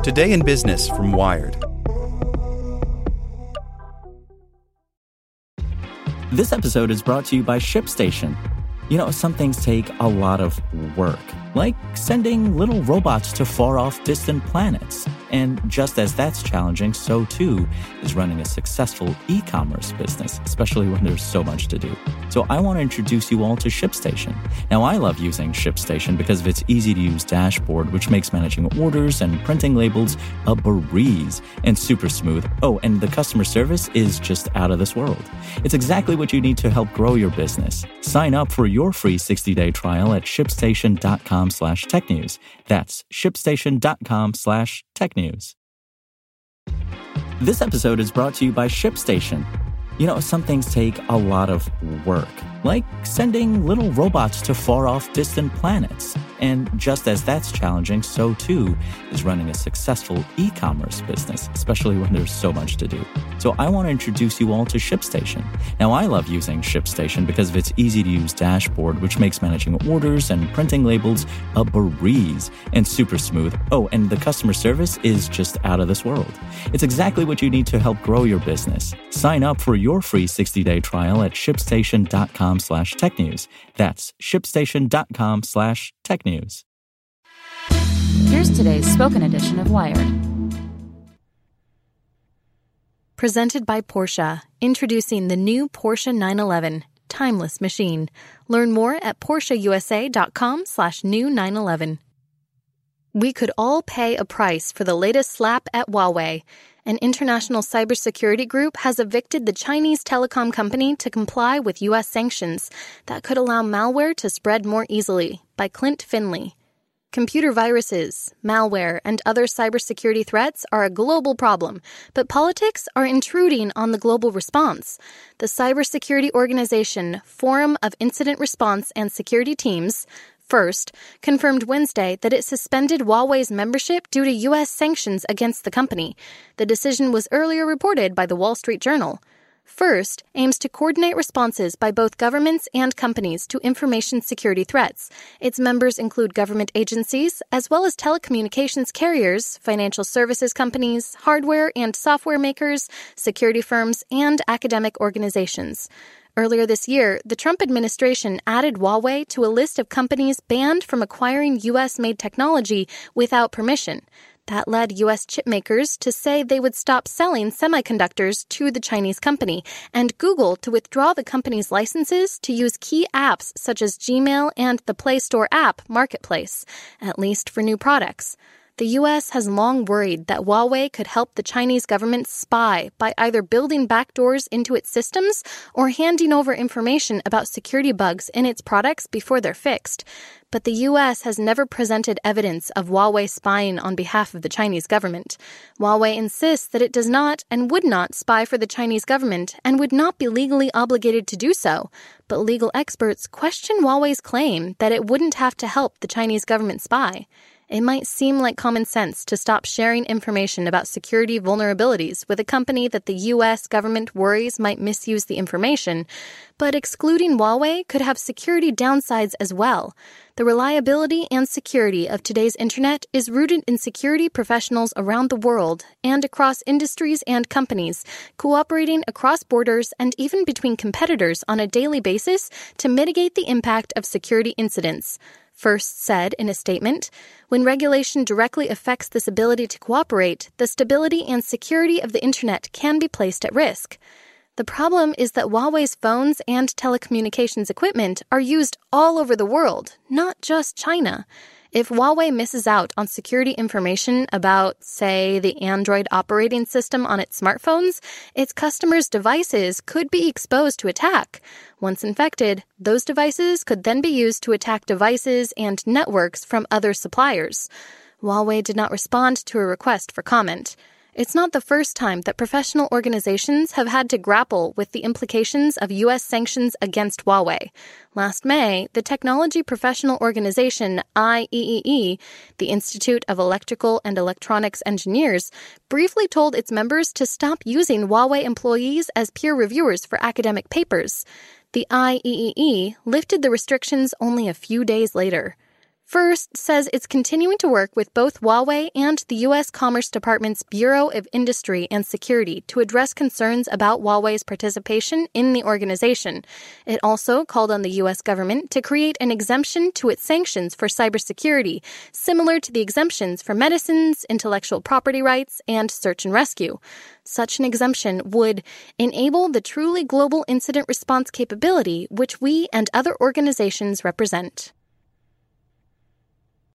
Today in Business from Wired. This episode is brought to you by ShipStation. You know, some things take a lot of work, like sending little robots to far-off distant planets. And just as that's challenging, so too is running a successful e-commerce business, especially when there's so much to do. So I want to introduce you all to ShipStation. Now, I love using ShipStation because of its easy-to-use dashboard, which makes managing orders and printing labels a breeze and super smooth. Oh, and the customer service is just out of this world. It's exactly what you need to help grow your business. Sign up for your free 60-day trial at shipstation.com/technews. That's shipstation.com/technews. This episode is brought to you by ShipStation. You know, some things take a lot of work, like sending little robots to far-off distant planets. And just as that's challenging, so too is running a successful e-commerce business, especially when there's so much to do. So I want to introduce you all to ShipStation. Now, I love using ShipStation because of its easy-to-use dashboard, which makes managing orders and printing labels a breeze and super smooth. Oh, and the customer service is just out of this world. It's exactly what you need to help grow your business. Sign up for your free 60-day trial at shipstation.com/technews. That's shipstation.com/technews. Here's today's spoken edition of Wired. Presented by Porsche, introducing the new Porsche 911, timeless machine. Learn more at PorscheUSA.com/new 911. We could all pay a price for the latest slap at Huawei. An international cybersecurity group has evicted the Chinese telecom company to comply with U.S. sanctions that could allow malware to spread more easily, by Clint Finley. Computer viruses, malware, and other cybersecurity threats are a global problem, but politics are intruding on the global response. The cybersecurity organization Forum of Incident Response and Security Teams, FIRST, confirmed Wednesday that it suspended Huawei's membership due to U.S. sanctions against the company. The decision was earlier reported by the Wall Street Journal. FIRST aims to coordinate responses by both governments and companies to information security threats. Its members include government agencies, as well as telecommunications carriers, financial services companies, hardware and software makers, security firms, and academic organizations. Earlier this year, the Trump administration added Huawei to a list of companies banned from acquiring U.S.-made technology without permission. That led U.S. chipmakers to say they would stop selling semiconductors to the Chinese company, and Google to withdraw the company's licenses to use key apps such as Gmail and the Play Store app Marketplace, at least for new products. The U.S. has long worried that Huawei could help the Chinese government spy by either building backdoors into its systems or handing over information about security bugs in its products before they're fixed. But the U.S. has never presented evidence of Huawei spying on behalf of the Chinese government. Huawei insists that it does not and would not spy for the Chinese government and would not be legally obligated to do so. But legal experts question Huawei's claim that it wouldn't have to help the Chinese government spy. It might seem like common sense to stop sharing information about security vulnerabilities with a company that the U.S. government worries might misuse the information, but excluding Huawei could have security downsides as well. The reliability and security of today's internet is rooted in security professionals around the world and across industries and companies, cooperating across borders and even between competitors on a daily basis to mitigate the impact of security incidents. FIRST said in a statement, when regulation directly affects this ability to cooperate, the stability and security of the internet can be placed at risk. The problem is that Huawei's phones and telecommunications equipment are used all over the world, not just China. If Huawei misses out on security information about, say, the Android operating system on its smartphones, its customers' devices could be exposed to attack. Once infected, those devices could then be used to attack devices and networks from other suppliers. Huawei did not respond to a request for comment. It's not the first time that professional organizations have had to grapple with the implications of U.S. sanctions against Huawei. Last May, the technology professional organization IEEE, the Institute of Electrical and Electronics Engineers, briefly told its members to stop using Huawei employees as peer reviewers for academic papers. The IEEE lifted the restrictions only a few days later. First, says it's continuing to work with both Huawei and the U.S. Commerce Department's Bureau of Industry and Security to address concerns about Huawei's participation in the organization. It also called on the U.S. government to create an exemption to its sanctions for cybersecurity, similar to the exemptions for medicines, intellectual property rights, and search and rescue. Such an exemption would enable the truly global incident response capability which we and other organizations represent.